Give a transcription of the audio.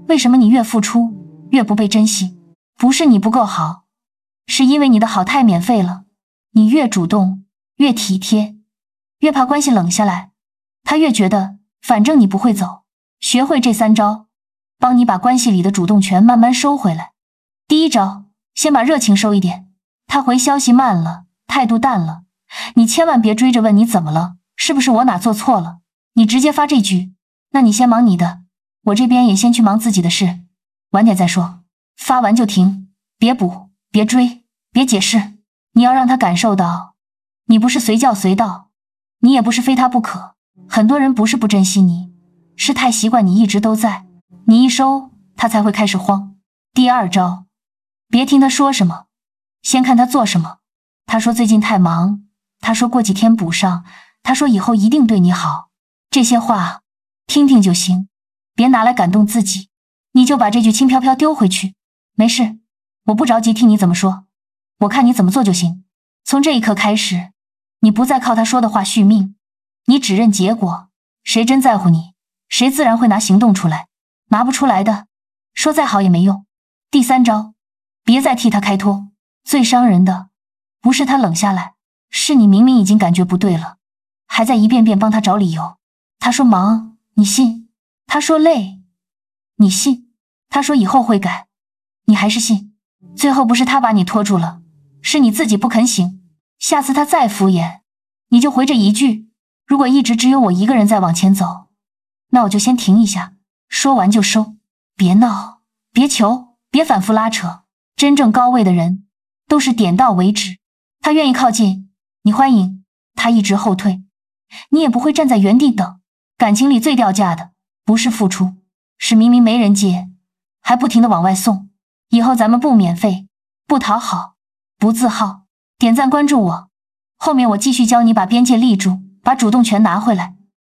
为什么你越付出越不被珍惜？不是你不够好，是因为你的好太免费了。你越主动，越体贴，越怕关系冷下来，他越觉得反正你不会走。学会这3招，帮你把关系里的主动权慢慢收回来。第1招，先把热情收一点。他回消息慢了，态度淡了，你千万别追着问你怎么了，是不是我哪做错了？你直接发这句，那你先忙你的，我这边也先去忙自己的事，晚点再说。发完就停，别补，别追，别解释。你要让他感受到，你不是随叫随到，你也不是非他不可。很多人不是不珍惜你，是太习惯你一直都在，你一收，他才会开始慌。第2招，别听他说什么，先看他做什么。他说最近太忙，他说过几天补上，他说以后一定对你好，这些话听听就行，别拿来感动自己。你就把这句轻飘飘丢回去，没事，我不着急听你怎么说，我看你怎么做就行。从这一刻开始，你不再靠他说的话续命，你只认结果。谁真在乎你，谁自然会拿行动出来，拿不出来的，说再好也没用。第3招，别再替他开脱。最伤人的不是他冷下来，是你明明已经感觉不对了，还在一遍遍帮他找理由。他说忙，你信；他说累，你信；他说以后会改，你还是信。最后不是他把你拖住了，是你自己不肯醒。下次他再敷衍，你就回这一句，如果一直只有我一个人在往前走，那我就先停一下，说完就收。别闹，别求，别反复拉扯。真正高位的人都是点到为止，他愿意靠近，你欢迎；他一直后退，你也不会站在原地等。感情里最掉价的不是付出，是明明没人接，还不停地往外送。以后咱们不免费，不讨好，不自耗。点赞关注我，后面我继续教你把边界立住，把主动权拿回来。